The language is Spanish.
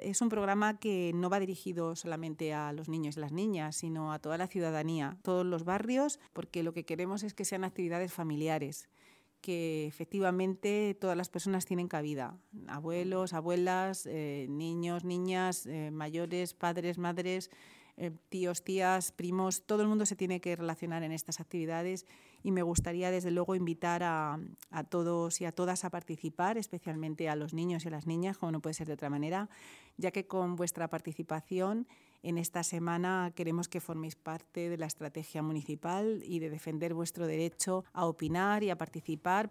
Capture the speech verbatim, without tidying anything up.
es un programa que no va dirigido solamente a los niños y las niñas, sino a toda la ciudadanía, todos los barrios, porque lo que queremos es que sean actividades familiares, que efectivamente todas las personas tienen cabida, abuelos, abuelas, eh, niños, niñas, eh, mayores, padres, madres, eh, tíos, tías, primos, todo el mundo se tiene que relacionar en estas actividades y me gustaría desde luego invitar a, a todos y a todas a participar, especialmente a los niños y a las niñas, como no puede ser de otra manera, ya que con vuestra participación en esta semana queremos que forméis parte de la estrategia municipal y de defender vuestro derecho a opinar y a participar